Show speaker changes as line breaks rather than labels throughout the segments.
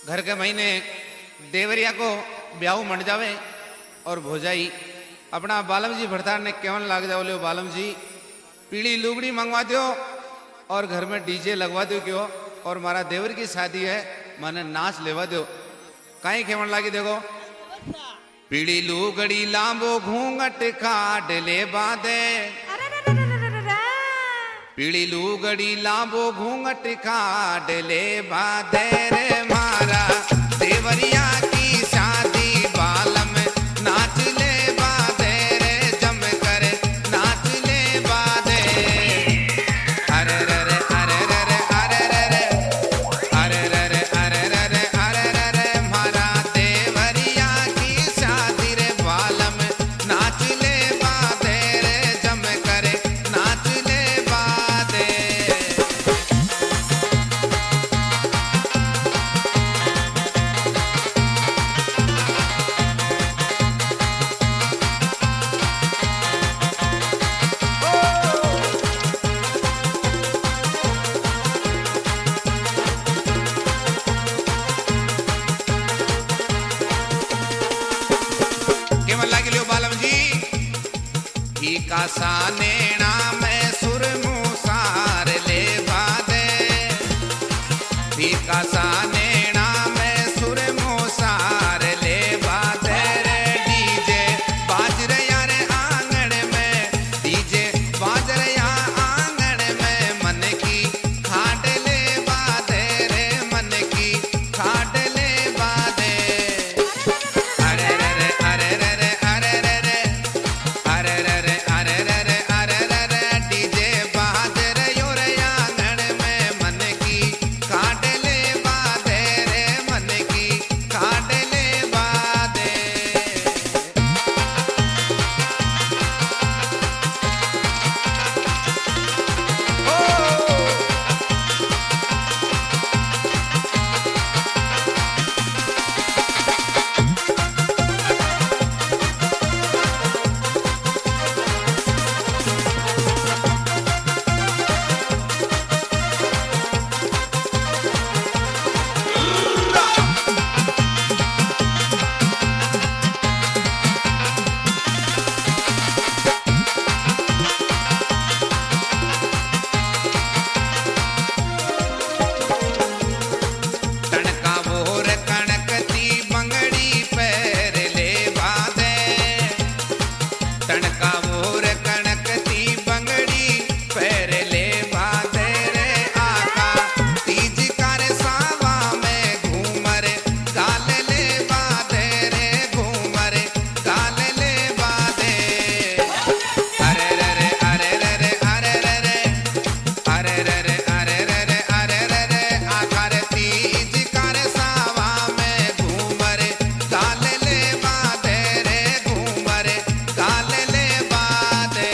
घर के महीने देवरिया को ब्याह मंड जावे और भोजाई अपना बालम जी भड़तार ने केवन लाग जाओ ले बालम जी पीली लुगड़ी मंगवा दो और घर में डीजे लगवा दो क्यों और मारा देवर की शादी है माने नाच लेवा दो कहीं केवन लागी देखो पीली लुगड़ी लांबो घूंघट काट ले बादे पीली लुगड़ी लांबो घूंघट काट ले बादे रे मारा देवरिया की शादी बालम नाच ले बादे रे जम कर नाच ले बादे अरे रे रे अरे रे रे अरे रे रे अरे रे रे अरे रे रे अरे रे रे मारा देवरिया की शादी रे बालम नाच ले बादे रे जम कर नाच ले बादे केवल लागी लियो बालम जी ही का सानेना में सुर मुसार ले बादे ही का सानेना में सुर मुसार ले बादे रे डीजे बाज रहा रे आंगन में डीजे बाज रहा आंगन में मन की खाट ले बादे रे मन की खाट ले बादे अरे रे रे अरे रे रे अरे रे रे अरे रे रे अरे रे रे अरे रे रे डीजे बाज रयो रे आंगन में मन की काट ले बादे रे मन की काट ले बादे तड़का बोर कणकती बंगड़ी पैर ले बादे तड़का बोर कणकती बंगड़ी पैर ले बादे रे आका तीज कर सावा में घूमर गाल ले बादे रे घूमर गाल ले बादे अरे रे रे अरे रे रे अरे रे रे अरे रे रे अरे रे रे अरे रे रे आकर तीज कर सावा में घूमर गाल ले बादे रे घूमर गाल ले बादे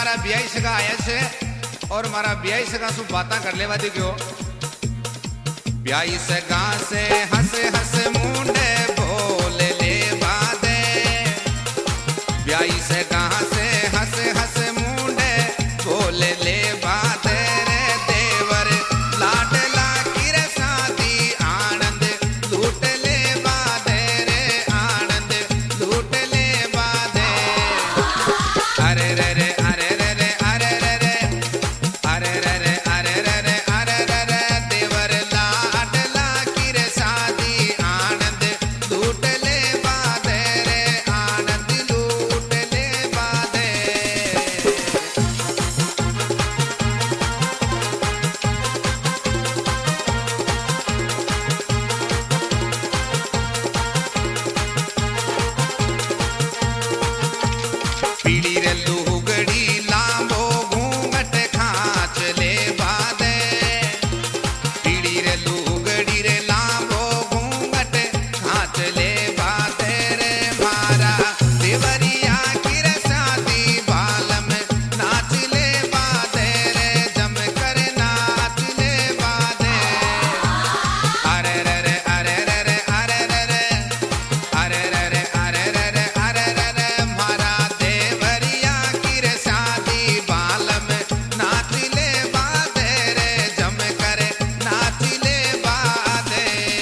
मारा ब्याई सगा आया छे और मारा ब्याई सगा सु बाता कर लेवा दे क्यों ब्याई सगा से हंस हंस मुंडे बोले ले बादे ब्याई सगा से हंस हंस मुंडे बोले ले बादे रे देवर लाडला की रे शादी आनंद लूट ले बादे रे आनंद लूट ले बादे अरे रे रे अरे रे रे अरे रे रे अरे रे रे अरे रे रे अरे रे रे देवर लाडला की रे शादी आनंद लूट ले बादे रे आनंद लूट ले बादे पीली रे लुगड़ी लांबो घूंघट खाच ले बादे पीली रे लुगड़ी रे लांबो घूंघट खाच ले बादे रे मारा देवरिया की रे शादी बालम नाच ले बादे रे जम कर नाच ले बादे अरे रे रे अरे रे रे अरे रे रे अरे रे रे अरे रे रे अरे रे रे मारा देवरिया की रे शादी बालम नाच ले बादे रे जम कर नाच ले बादे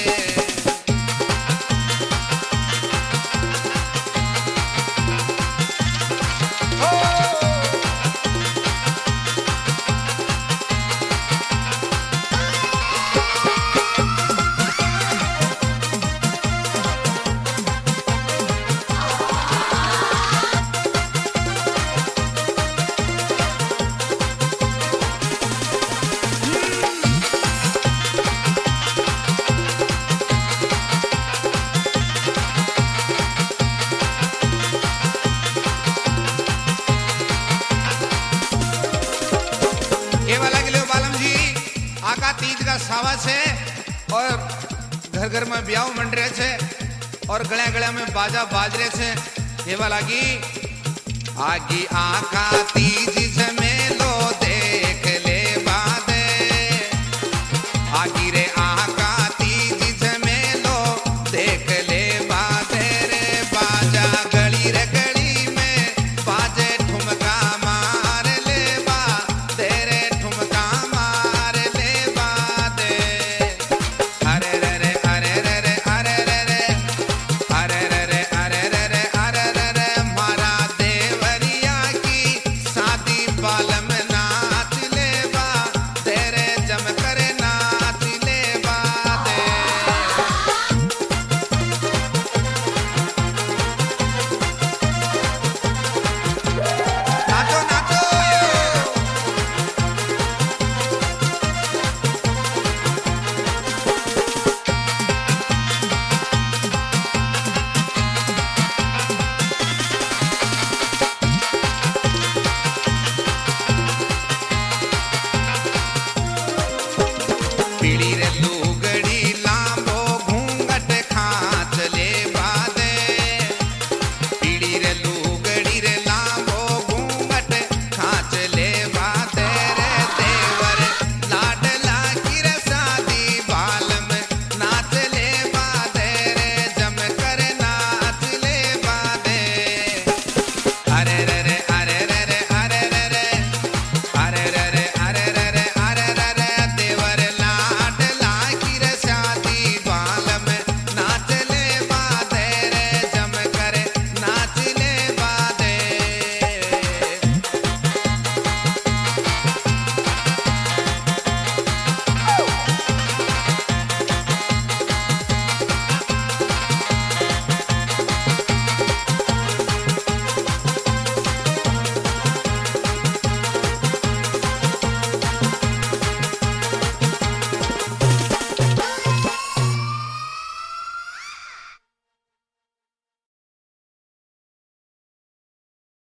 केवा लागले हो बालम जी आका तीज का सावा छे और घर घर में ब्याह मंड रहे छे और गळ्या गळ्या में बाजा बाज रहे छे केवा लागी आगी आका तीज